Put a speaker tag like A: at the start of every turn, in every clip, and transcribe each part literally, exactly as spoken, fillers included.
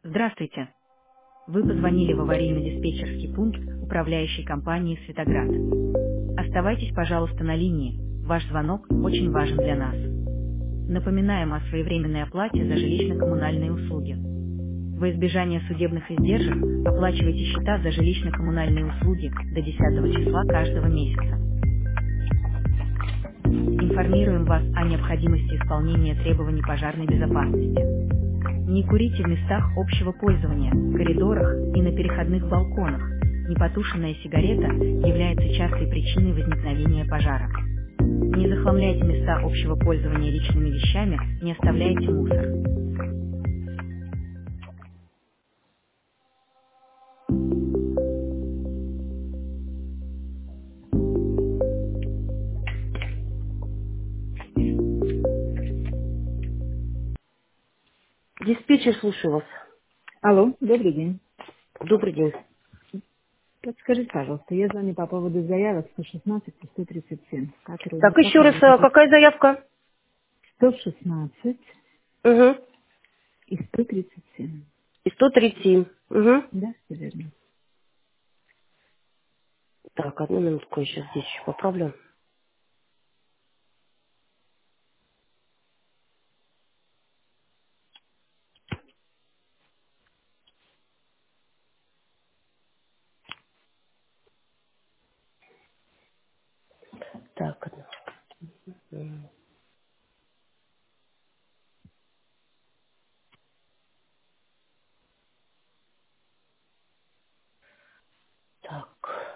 A: Здравствуйте. Вы позвонили в аварийно-диспетчерский пункт управляющей компании «Светоград». Оставайтесь, пожалуйста, на линии. Ваш звонок очень важен для нас. Напоминаем о своевременной оплате за жилищно-коммунальные услуги. Во избежание судебных издержек оплачивайте счета за жилищно-коммунальные услуги до десятого числа каждого месяца. Информируем вас о необходимости исполнения требований пожарной безопасности. Не курите в местах общего пользования, коридорах и на переходных балконах. Непотушенная сигарета является частой причиной возникновения пожара. Не захламляйте места общего пользования личными вещами, не оставляйте мусор.
B: Диспетчер, слушаю вас.
C: Алло, добрый день.
B: Добрый день.
C: Подскажите, пожалуйста, я звоню по поводу заявок сто шестнадцать и сто тридцать семь, которые не
B: Так, еще раз,
C: проходят.
B: а какая заявка?
C: сто шестнадцать
B: Угу.
C: и сто тридцать семь.
B: И сто тридцать семь. Угу.
C: Да, все верно.
B: Так, одну минутку, я сейчас здесь еще поправлю. Так, одну. М, Так.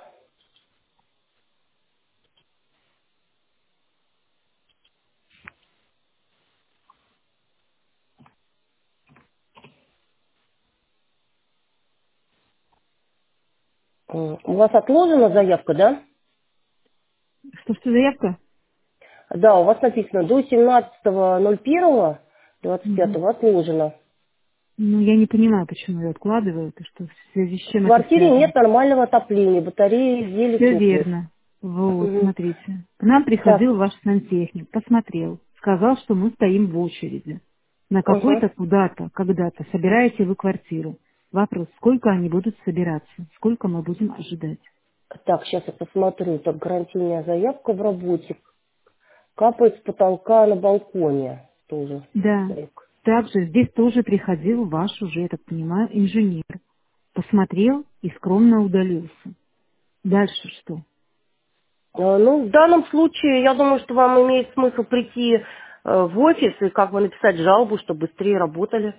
B: М, У вас отложена заявка, да?
C: Что, что заявка?
B: Да, у вас написано до семнадцатого ноль первого двадцать
C: Мгм.
B: пятого отложено.
C: Ну, я не понимаю, почему ее откладывают, и что в связи с
B: В
C: чем это
B: квартире
C: связано.
B: нет нормального отопления, батареи еле
C: Все
B: тухнут.
C: верно. Вот,
B: Мгм.
C: смотрите. К нам
B: Так.
C: приходил ваш сантехник, посмотрел, сказал, что мы стоим в очереди. На
B: Угу.
C: какой-то куда-то, когда-то собираете вы квартиру. Вопрос, сколько они будут собираться, сколько мы будем ожидать.
B: Так, сейчас я посмотрю. Так, гарантийная заявка в работе. Капает с потолка на балконе тоже.
C: Да.
B: Так.
C: Также здесь тоже приходил ваш уже, я так понимаю, инженер. Посмотрел и скромно удалился. Дальше что?
B: Э, Ну, в данном случае, я думаю, что вам имеет смысл прийти э, в офис и как бы написать жалобу, чтобы быстрее работали.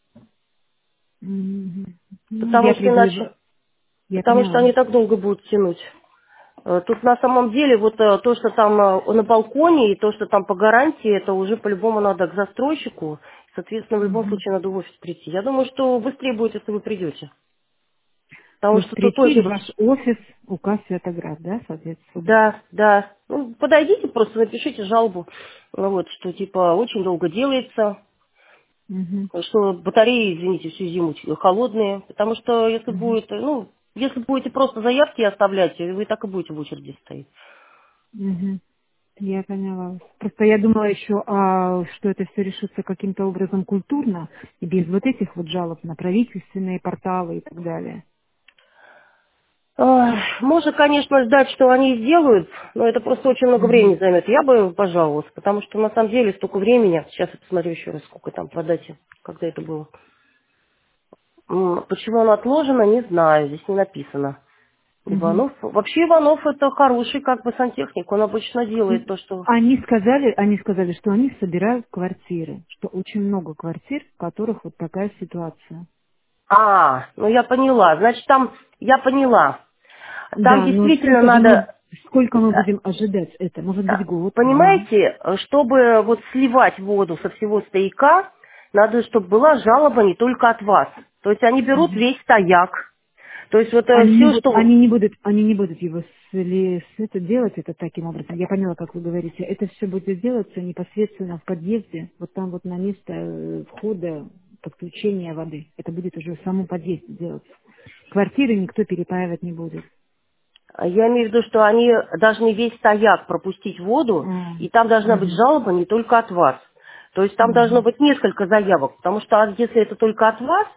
C: Мгм. Ну,
B: Потому
C: я
B: что
C: приду, и в-
B: иначе,
C: я
B: потому что
C: поняла.
B: они так долго будут тянуть. Э, Тут на самом деле вот э, то, что там э, на балконе и то, что там по гарантии, это уже по-любому надо к застройщику. Соответственно, в любом
C: Мгм.
B: случае надо в офис прийти. Я думаю, что быстрее будет, если вы придете.
C: То
B: Потому
C: есть
B: что тут
C: прийти в
B: офис.
C: ваш офис УК Светоград, да, соответственно?
B: Да, да. Ну, подойдите, просто напишите жалобу, ну, вот, что типа очень долго делается,
C: Мгм.
B: что батареи, извините, всю зиму холодные, потому что если
C: Мгм.
B: будет, ну, если будете просто заявки оставлять, вы так и будете в очереди стоять.
C: Мгм. Я поняла вас. Просто я думала еще, а, что это все решится каким-то образом культурно, и без вот этих вот жалоб на правительственные порталы и так далее.
B: Ах, можно, конечно, ждать, что они сделают, но это просто очень много
C: Мгм.
B: времени займет. Я бы пожаловалась, потому что на самом деле столько времени. Сейчас я посмотрю еще раз, сколько там по дате, когда это было. М, Почему оно отложено, не знаю, здесь не написано.
C: Мгм.
B: Иванов. Вообще Иванов это хороший как бы сантехник. Он обычно делает то, что...
C: Они сказали, они сказали, что они собирают квартиры, что очень много квартир, в которых вот такая ситуация.
B: А, ну я поняла. Значит, там... Я поняла. Там
C: Да, но
B: действительно
C: сколько же мы,
B: надо...
C: сколько мы
B: да,
C: будем ожидать это? Может быть, год, два?
B: Понимаете, чтобы вот сливать воду со всего стояка, надо, чтобы была жалоба не только от вас. То есть они берут
C: Мгм.
B: весь стояк. То есть вот
C: Они не,
B: все,
C: будут,
B: что...
C: они не будут, они не будут его сли- с- это делать это таким образом. Я поняла, как вы говорите. Это все будет делаться непосредственно в подъезде, вот там вот на место э, входа подключения воды. Это будет уже в самом подъезде делаться. Квартиры никто перепаивать не будет.
B: Я имею в виду, что они должны весь стояк пропустить воду, и
C: М,
B: там должна быть
C: мгм,
B: жалоба не только от вас. То есть там должно
C: мгм,
B: быть несколько заявок, потому что а если это только от вас,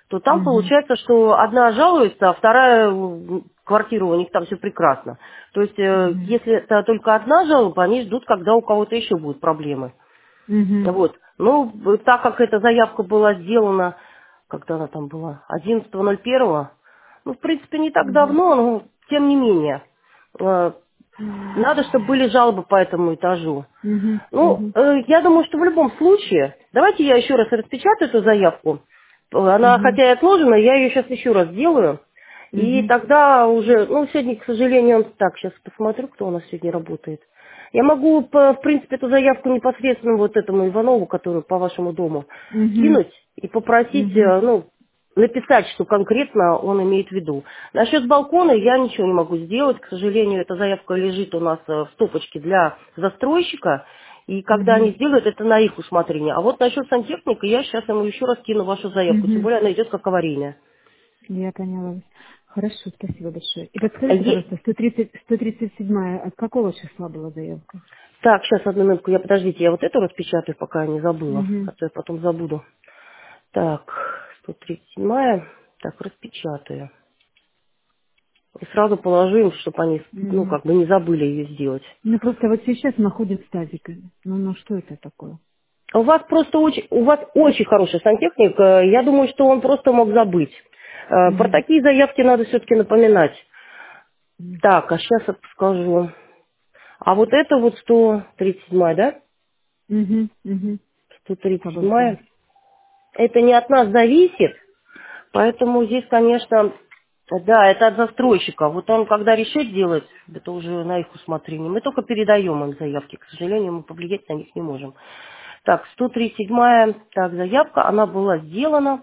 B: то там
C: Угу.
B: получается, что одна жалуется, а вторая м, квартира, у них там все прекрасно. То есть, э,
C: Угу.
B: если это только одна жалоба, они ждут, когда у кого-то еще будут проблемы.
C: Угу.
B: Вот. Ну, так как эта заявка была сделана, когда она там была, одиннадцатого ноль первого, ну, в принципе, не так
C: Угу.
B: давно, но тем не менее. Э, Надо, чтобы были жалобы по этому этажу.
C: Угу.
B: Ну,
C: Угу.
B: э, я думаю, что в любом случае, давайте я еще раз распечатаю эту заявку. Она,
C: Угу.
B: хотя и отложена, я ее сейчас еще раз сделаю. И
C: Угу.
B: тогда уже, ну, сегодня, к сожалению, так, сейчас посмотрю, кто у нас сегодня работает. Я могу, по- в принципе, эту заявку непосредственно вот этому Иванову, который по вашему дому,
C: Угу.
B: кинуть и попросить,
C: Угу.
B: э, ну, написать, что конкретно он имеет в виду. Насчет балкона я ничего не могу сделать. К сожалению, эта заявка лежит у нас э, в стопочке для застройщика. И когда
C: Угу.
B: они сделают, это на их усмотрение. А вот насчет сантехника я сейчас ему еще раз кину вашу заявку. Тем
C: Угу.
B: более она идет как аварийная.
C: Я поняла вас. Хорошо, спасибо большое. И подскажите,
B: Е-
C: пожалуйста, сто тридцать, сто тридцать седьмая, от какого числа была заявка?
B: Так, сейчас одну минутку. Я, подождите, я вот эту распечатаю, пока не забыла.
C: Угу.
B: А то я потом забуду. Так, сто тридцать седьмая. Так, распечатаю. И сразу положу им, чтобы они, ну,
C: Угу.
B: как бы не забыли ее сделать.
C: Ну, просто вот сейчас находят стазиками. Ну, ну, что это такое?
B: У вас просто очень, у вас очень хороший сантехник. Э, Я думаю, что он просто мог забыть. Э, Про
C: Угу.
B: такие заявки надо все-таки напоминать. Так, а сейчас я скажу. А вот это вот сто тридцать седьмая, да?
C: Угу. Угу.
B: сто тридцать
C: По-большому.
B: седьмая. Это не от нас зависит, поэтому здесь, конечно, да, это от застройщика. Вот он, когда решит делать, это уже на их усмотрение. Мы только передаем им заявки. К сожалению, мы повлиять на них не можем. Так, сто тридцать седьмая, так, заявка, она была сделана.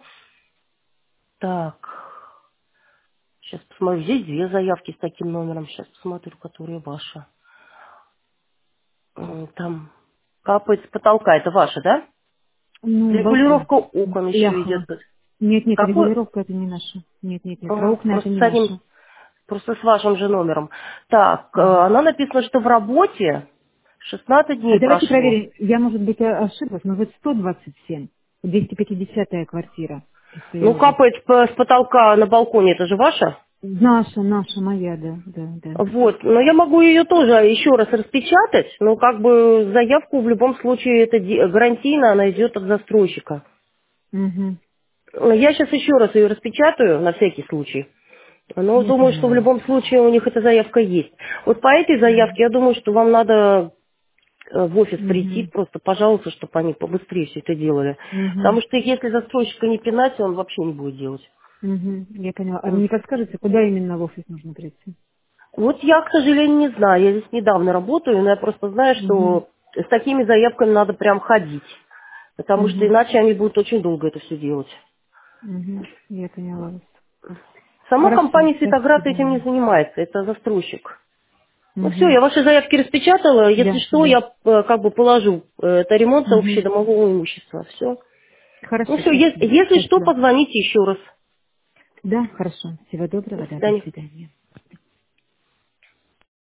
B: Так, сейчас посмотрю, здесь две заявки с таким номером. Сейчас посмотрю, которые ваши. М, Там капает с потолка, это ваша, да?
C: Ну, балкон.
B: Регулировка окон еще идет.
C: Яхва. Нет, нет,
B: Какой?
C: регулировка это не наша. Нет, нет, нет. Про
B: Ага,
C: окна это
B: просто
C: не
B: с одним,
C: наша.
B: просто с вашим же номером. Так, э,
C: Мгм.
B: она написана, что в работе шестнадцать
C: А
B: дней
C: давайте
B: прошло.
C: проверим. Я, может быть, о- ошиблась, но вот сто двадцать семь. двести пятидесятая квартира. Просто я
B: Ну,
C: уже...
B: капает п- с потолка на балконе, это же ваша?
C: Наша, наша, моя, да, да, да.
B: Вот, но я могу ее тоже еще раз распечатать, но как бы заявку в любом случае это ди- гарантийно, она идет от застройщика.
C: Угу.
B: Я сейчас еще раз ее распечатаю на всякий случай. Но
C: Я
B: думаю, что в
C: поняла.
B: любом случае у них эта заявка есть. Вот по этой
C: Угу.
B: заявке я думаю, что вам надо э, в офис прийти,
C: Угу.
B: просто пожалуйста, чтобы они побыстрее все это делали.
C: Угу.
B: Потому что если застройщика не пинать, он вообще не будет делать.
C: Угу. Я поняла. А вы
B: М.
C: не подскажете, куда именно в офис нужно прийти?
B: Вот я, к сожалению, не знаю. Я здесь недавно работаю, но я просто знаю,
C: Угу.
B: что с такими заявками надо прям ходить. Потому что
C: Угу.
B: иначе они будут очень долго это все делать.
C: Угу. Я поняла вас.
B: Сама
C: Хорошо,
B: компания «Светоград» этим не
C: спасибо.
B: занимается, это застройщик. Ну все,
C: Угу.
B: я ваши заявки распечатала. Если
C: Да,
B: что,
C: да.
B: я э, как бы положу. э, Это ремонт
C: Угу.
B: общедомового имущества. Все. Ну
C: Хорошо,
B: все, если,
C: спасибо.
B: если что,
C: Спасибо.
B: позвоните еще раз.
C: Да, хорошо. Всего
B: До
C: доброго, да, до
B: свидания.
C: свидания.